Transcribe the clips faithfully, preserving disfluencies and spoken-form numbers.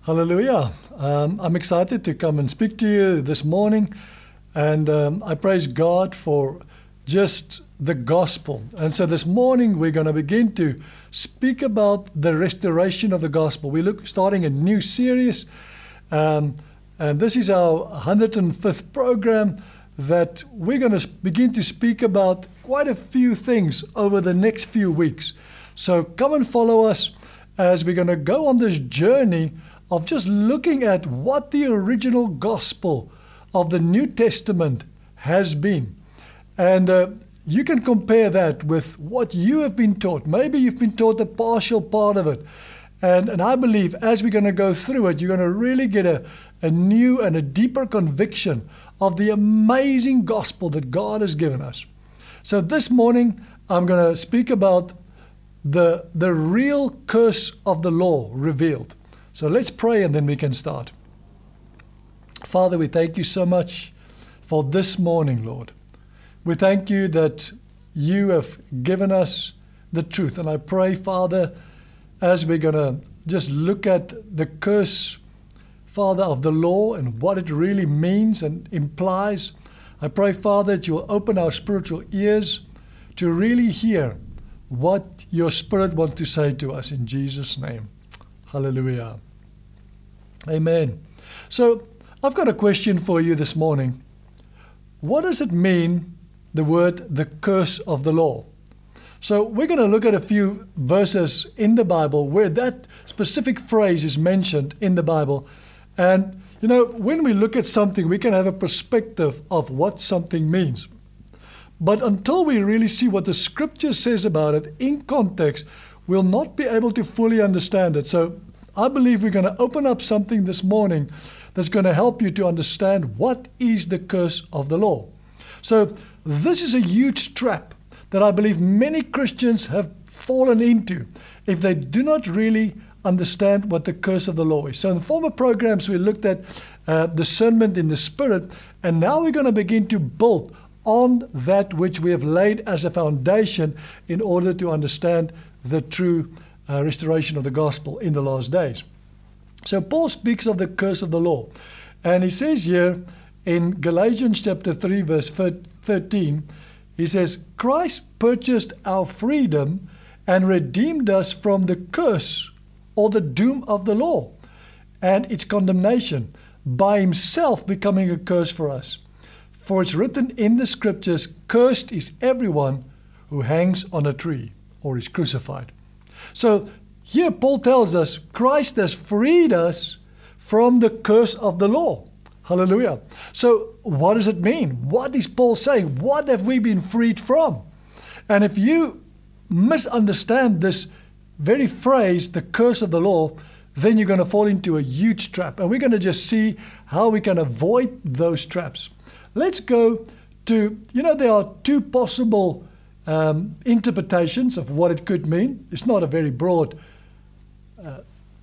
Hallelujah. Um, I'm excited to come and speak to you this morning. And um, I praise God for just the gospel. And so this morning we're going to begin to speak about the restoration of the gospel. We're look, starting a new series. Um, and this is our one hundred fifth program that we're going to begin to speak about quite a few things over the next few weeks. So come and follow us as we're going to go on this journey of just looking at what the original gospel of the New Testament has been. And uh, you can compare that with what you have been taught. Maybe you've been taught a partial part of it. And, and I believe as we're going to go through it, you're going to really get a, a new and a deeper conviction of the amazing gospel that God has given us. So this morning, I'm going to speak about the, the real curse of the law revealed. So let's pray and then we can start. Father, we thank you so much for this morning, Lord. We thank you that you have given us the truth. And I pray, Father, as we're going to just look at the curse, Father, of the law and what it really means and implies, I pray, Father, that you will open our spiritual ears to really hear what your Spirit wants to say to us in Jesus' name. Hallelujah. Amen. So I've got a question for you this morning. What does it mean, the word, the curse of the law? So we're going to look at a few verses in the Bible where that specific phrase is mentioned in the Bible. And, you know, when we look at something, we can have a perspective of what something means. But until we really see what the Scripture says about it in context, we'll not be able to fully understand it. So I believe we're going to open up something this morning that's going to help you to understand what is the curse of the law. So this is a huge trap that I believe many Christians have fallen into if they do not really understand what the curse of the law is. So in the former programs, we looked at uh, discernment in the Spirit, and now we're going to begin to build on that which we have laid as a foundation in order to understand the true uh, restoration of the gospel in the last days. So Paul speaks of the curse of the law. And he says here in Galatians chapter three, verse thirteen, he says, Christ purchased our freedom and redeemed us from the curse or the doom of the law and its condemnation by himself becoming a curse for us. For it's written in the Scriptures, cursed is everyone who hangs on a tree or is crucified. So here Paul tells us Christ has freed us from the curse of the law. Hallelujah. So what does it mean? What is Paul saying? What have we been freed from? And if you misunderstand this very phrase, the curse of the law, then you're going to fall into a huge trap. And we're going to just see how we can avoid those traps. Let's go to, you know, there are two possible um, interpretations of what it could mean. It's not a very broad uh,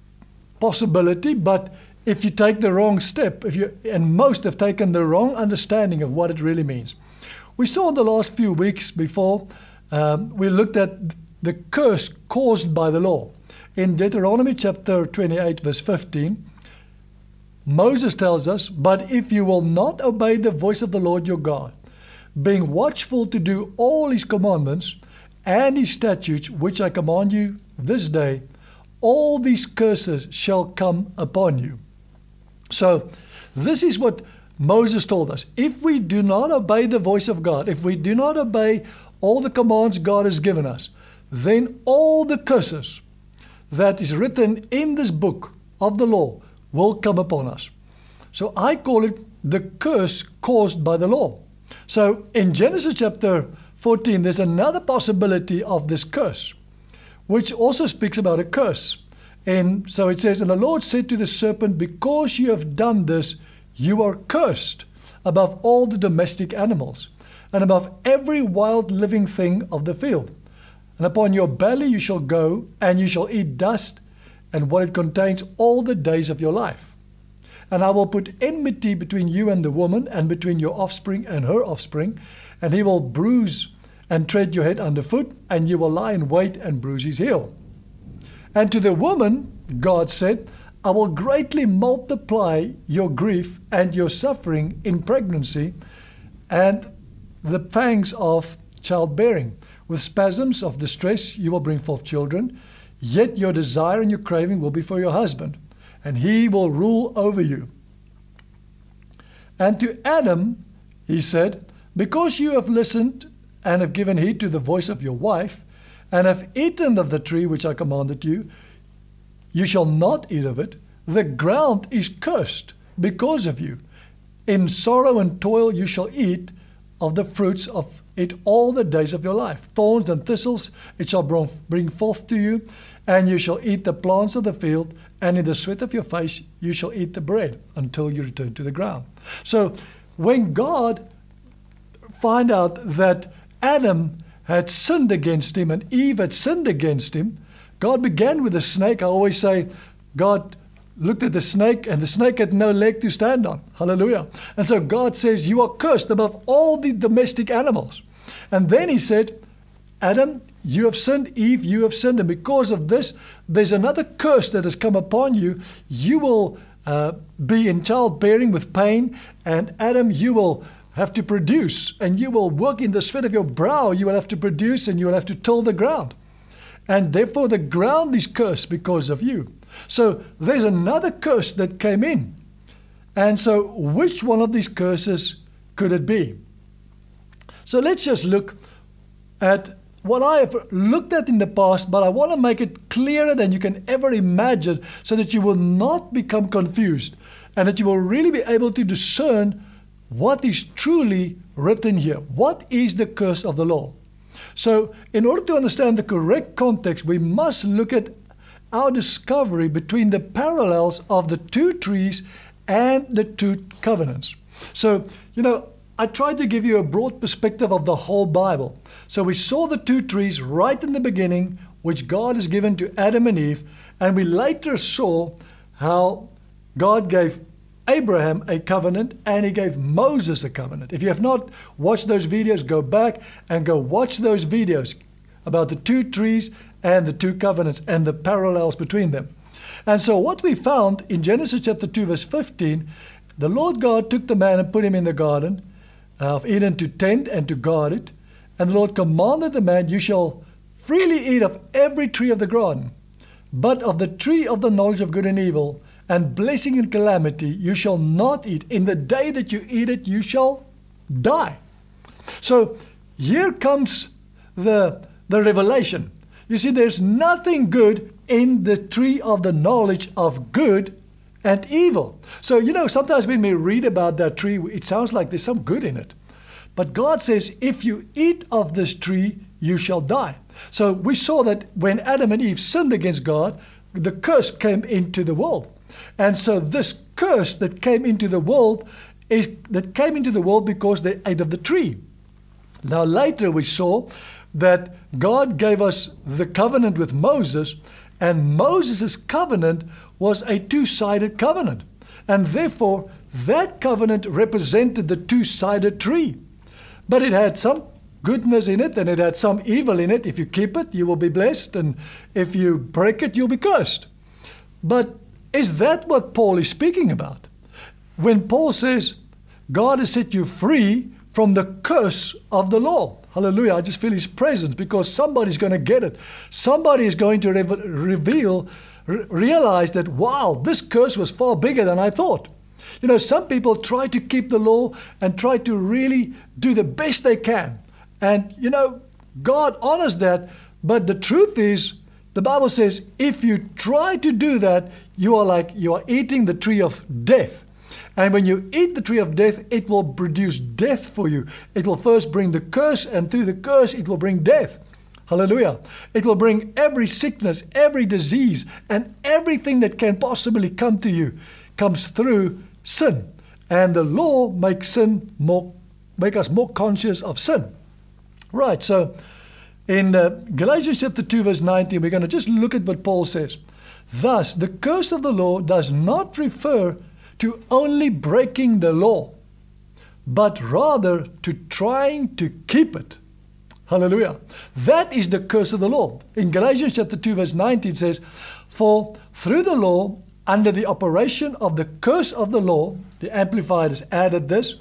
possibility, but if you take the wrong step, if you, and most have taken the wrong understanding of what it really means. We saw in the last few weeks before, um, we looked at the curse caused by the law. In Deuteronomy chapter twenty-eight, verse fifteen, Moses tells us, but if you will not obey the voice of the Lord your God, being watchful to do all his commandments and his statutes, which I command you this day, all these curses shall come upon you. So this is what Moses told us. If we do not obey the voice of God, if we do not obey all the commands God has given us, then all the curses that is written in this book of the law will come upon us. So I call it the curse caused by the law. So in Genesis chapter fourteen, there's another possibility of this curse, which also speaks about a curse. And so it says, and the Lord said to the serpent, because you have done this, you are cursed above all the domestic animals and above every wild living thing of the field. And upon your belly you shall go, and you shall eat dust and what it contains all the days of your life. And I will put enmity between you and the woman, and between your offspring and her offspring, and he will bruise and tread your head underfoot, and you will lie in wait and bruise his heel. And to the woman, God said, I will greatly multiply your grief and your suffering in pregnancy and the pangs of childbearing. With spasms of distress you will bring forth children, yet your desire and your craving will be for your husband, and he will rule over you. And to Adam he said, because you have listened and have given heed to the voice of your wife, and have eaten of the tree which I commanded you, you shall not eat of it. The ground is cursed because of you. In sorrow and toil you shall eat of the fruits of it all the days of your life. Thorns and thistles it shall bring forth to you, and you shall eat the plants of the field, and in the sweat of your face you shall eat the bread until you return to the ground. So when God find out that Adam had sinned against him and Eve had sinned against him, God began with the snake. I always say God looked at the snake, and the snake had no leg to stand on. Hallelujah. And so God says, you are cursed above all the domestic animals. And then he said, Adam, you have sinned. Eve, you have sinned. And because of this, there's another curse that has come upon you. You will uh, be in childbearing with pain. And Adam, you will have to produce, and you will work in the sweat of your brow. You will have to produce, and you will have to till the ground. And therefore the ground is cursed because of you. So there's another curse that came in. And so which one of these curses could it be? So let's just look at what I have looked at in the past, but I want to make it clearer than you can ever imagine, so that you will not become confused and that you will really be able to discern what is truly written here. What is the curse of the law? So in order to understand the correct context, we must look at our discovery between the parallels of the two trees and the two covenants. So, you know, I tried to give you a broad perspective of the whole Bible. So we saw the two trees right in the beginning, which God has given to Adam and Eve, and we later saw how God gave Abraham a covenant and he gave Moses a covenant. If you have not watched those videos, go back and go watch those videos about the two trees and the two covenants and the parallels between them. And so what we found in Genesis chapter two verse fifteen, the Lord God took the man and put him in the garden of Eden to tend and to guard it. And the Lord commanded the man, you shall freely eat of every tree of the garden, but of the tree of the knowledge of good and evil, and blessing and calamity you shall not eat. In the day that you eat it, you shall die. So here comes the, the revelation. You see, there's nothing good in the tree of the knowledge of good and evil. So, you know, sometimes when we read about that tree, it sounds like there's some good in it. But God says, if you eat of this tree, you shall die. So we saw that when Adam and Eve sinned against God, the curse came into the world. And so this curse that came into the world is that came into the world because they ate of the tree. Now later we saw that God gave us the covenant with Moses, and Moses' covenant was a two-sided covenant. And therefore that covenant represented the two-sided tree. But it had some goodness in it and it had some evil in it. If you keep it, you will be blessed, and if you break it, you'll be cursed. But is that what Paul is speaking about? When Paul says, God has set you free from the curse of the law. Hallelujah. I just feel his presence, because somebody's going to get it. Somebody is going to re reveal, re realize that, wow, this curse was far bigger than I thought. You know, some people try to keep the law and try to really do the best they can. And, you know, God honors that. But the truth is, the Bible says, if you try to do that, you are like, you are eating the tree of death. And when you eat the tree of death, it will produce death for you. It will first bring the curse, and through the curse, it will bring death. Hallelujah. It will bring every sickness, every disease, and everything that can possibly come to you comes through sin. And the law makes sin more, make us more conscious of sin. Right, so in uh, Galatians chapter two, verse nineteen, we're going to just look at what Paul says. Thus, the curse of the law does not refer to only breaking the law, but rather to trying to keep it. Hallelujah. That is the curse of the law. In Galatians chapter two, verse nineteen, it says, for through the law, under the operation of the curse of the law, the Amplified has added this,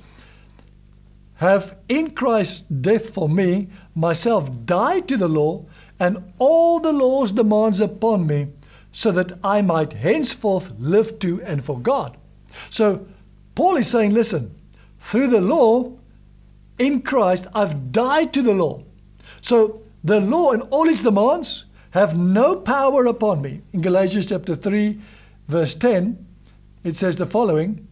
have in Christ's death for me, myself died to the law, and all the law's demands upon me, so that I might henceforth live to and for God. So Paul is saying, listen, through the law, in Christ, I've died to the law. So the law and all its demands have no power upon me. In Galatians chapter three, verse ten, it says the following.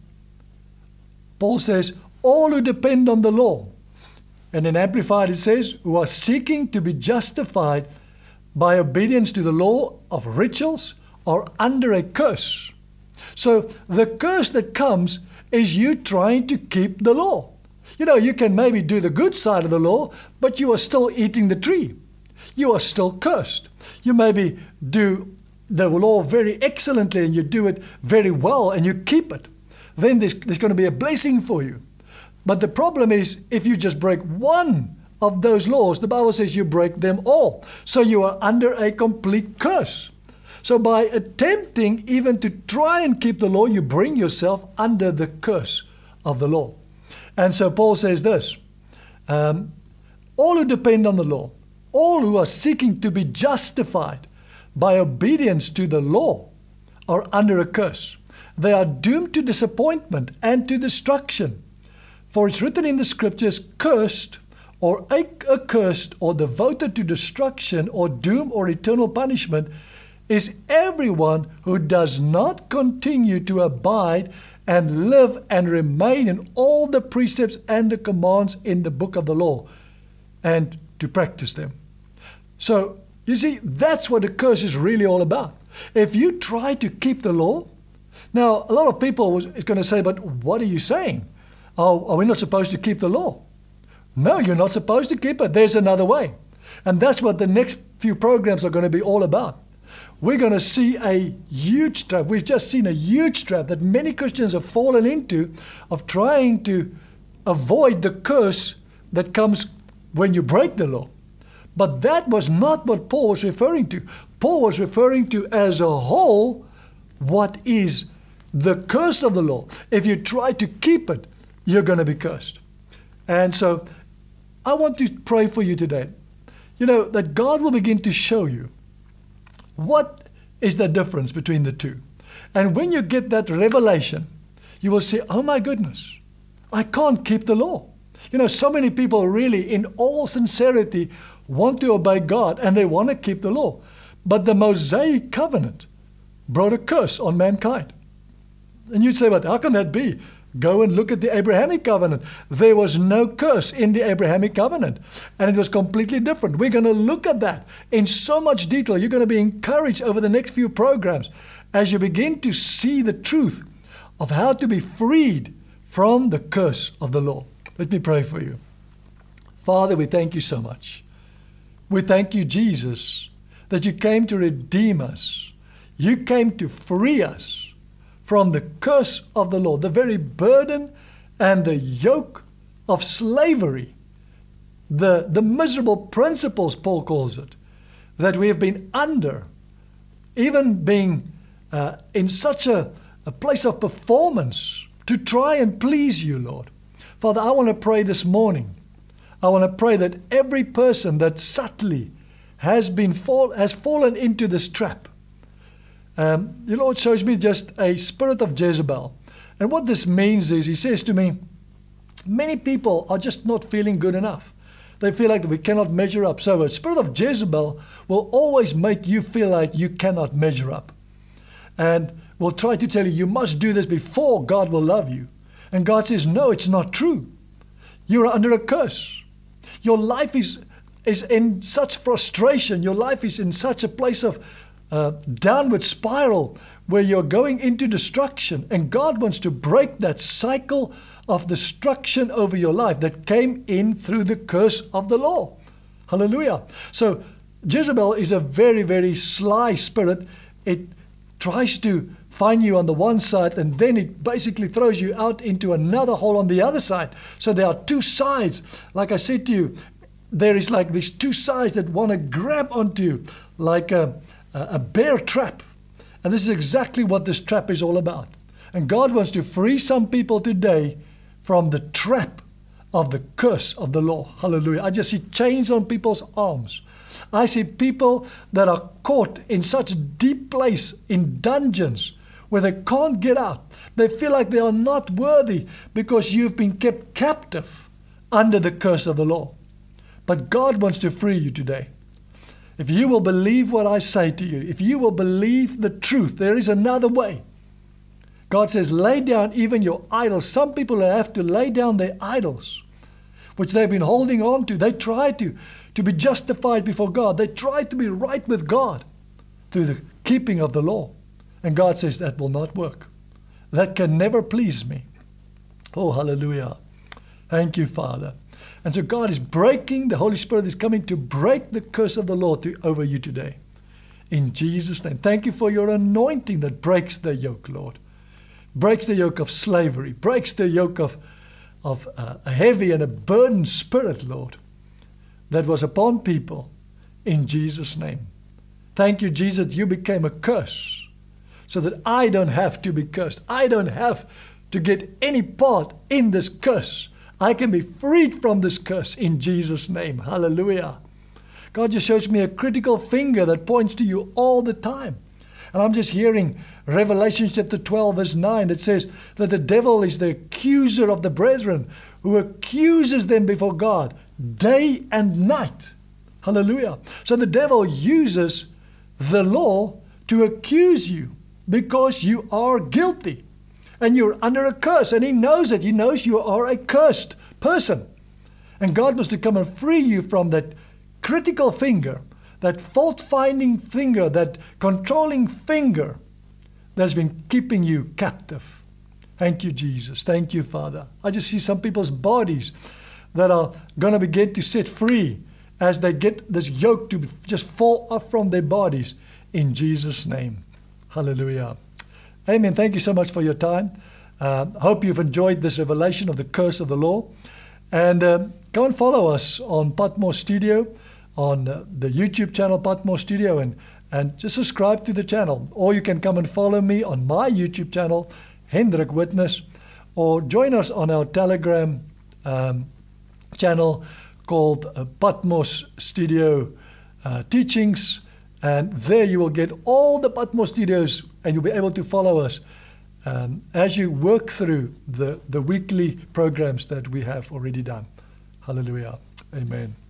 Paul says, all who depend on the law, and in Amplified it says, who are seeking to be justified by obedience to the law of rituals, are under a curse. So the curse that comes is you trying to keep the law. You know, you can maybe do the good side of the law, but you are still eating the tree. You are still cursed. You maybe do the law very excellently and you do it very well and you keep it. Then there's, there's going to be a blessing for you. But the problem is, if you just break one of those laws, the Bible says you break them all. So you are under a complete curse. So by attempting even to try and keep the law, you bring yourself under the curse of the law. And so Paul says this, um, all who depend on the law, all who are seeking to be justified by obedience to the law are under a curse. They are doomed to disappointment and to destruction. For it's written in the scriptures, cursed or accursed or devoted to destruction or doom or eternal punishment is everyone who does not continue to abide and live and remain in all the precepts and the commands in the book of the law and to practice them. So, you see, that's what the curse is really all about. If you try to keep the law, now a lot of people was, is going to say, but what are you saying? Oh, are we not supposed to keep the law? No, you're not supposed to keep it. There's another way. And that's what the next few programs are going to be all about. We're going to see a huge trap. We've just seen a huge trap that many Christians have fallen into of trying to avoid the curse that comes when you break the law. But that was not what Paul was referring to. Paul was referring to as a whole what is the curse of the law. If you try to keep it, you're going to be cursed. And so I want to pray for you today. You know, that God will begin to show you what is the difference between the two. And when you get that revelation, you will say, oh my goodness, I can't keep the law. You know, so many people really, in all sincerity, want to obey God and they want to keep the law. But the Mosaic covenant brought a curse on mankind. And you'd say, but how can that be? Go and look at the Abrahamic covenant. There was no curse in the Abrahamic covenant. And it was completely different. We're going to look at that in so much detail. You're going to be encouraged over the next few programs as you begin to see the truth of how to be freed from the curse of the law. Let me pray for you. Father, we thank you so much. We thank you, Jesus, that you came to redeem us. You came to free us from the curse of the law, the very burden and the yoke of slavery, the, the miserable principles, Paul calls it, that we have been under, even being uh, in such a, a place of performance to try and please you, Lord. Father, I want to pray this morning. I want to pray that every person that subtly has been fall, has fallen into this trap. Um, the Lord shows me just a spirit of Jezebel. And what this means is, he says to me, many people are just not feeling good enough. They feel like we cannot measure up. So a spirit of Jezebel will always make you feel like you cannot measure up. And will try to tell you, you must do this before God will love you. And God says, no, it's not true. You're under a curse. Your life is, is in such frustration. Your life is in such a place of uh, downward spiral where you're going into destruction. And God wants to break that cycle of destruction over your life that came in through the curse of the law. Hallelujah. So Jezebel is a very, very sly spirit. It tries to find you on the one side, and then it basically throws you out into another hole on the other side. So there are two sides. Like I said to you, there is like these two sides that want to grab onto you like a, a bear trap. And this is exactly what this trap is all about. And God wants to free some people today from the trap of the curse of the law. Hallelujah. I just see chains on people's arms. I see people that are caught in such deep place, in dungeons, where they can't get out. They feel like they are not worthy because you've been kept captive under the curse of the law. But God wants to free you today. If you will believe what I say to you, if you will believe the truth, there is another way. God says, lay down even your idols. Some people have to lay down their idols, which they've been holding on to. They try to, to be justified before God. They try to be right with God through the keeping of the law. And God says that will not work. That can never please me. Oh, hallelujah. Thank you, Father. And so God is breaking, the Holy Spirit is coming to break the curse of the law to, over you today. In Jesus' name. Thank you for your anointing that breaks the yoke, Lord. Breaks the yoke of slavery. Breaks the yoke of, of uh, a heavy and a burdened spirit, Lord, that was upon people. In Jesus' name. Thank you, Jesus, you became a curse so that I don't have to be cursed. I don't have to get any part in this curse. I can be freed from this curse in Jesus' name. Hallelujah. God just shows me a critical finger that points to you all the time. And I'm just hearing Revelation chapter twelve verse nine. It says that the devil is the accuser of the brethren who accuses them before God day and night. Hallelujah. So the devil uses the law to accuse you because you are guilty. And you're under a curse, and he knows it. He knows you are a cursed person. And God wants to come and free you from that critical finger, that fault-finding finger, that controlling finger that's been keeping you captive. Thank you, Jesus. Thank you, Father. I just see some people's bodies that are going to begin to set free as they get this yoke to just fall off from their bodies in Jesus' name. Hallelujah. Amen. Thank you so much for your time. Uh, hope you've enjoyed this revelation of the curse of the law. And uh, go and follow us on Patmos Studio, on uh, the YouTube channel Patmos Studio, and, and just subscribe to the channel. Or you can come and follow me on my YouTube channel, Hendrik Witness, or join us on our Telegram um, channel called uh, Patmos Studio uh, Teachings. And there you will get all the Patmos Studios, and you'll be able to follow us um, as you work through the, the weekly programs that we have already done. Hallelujah. Amen.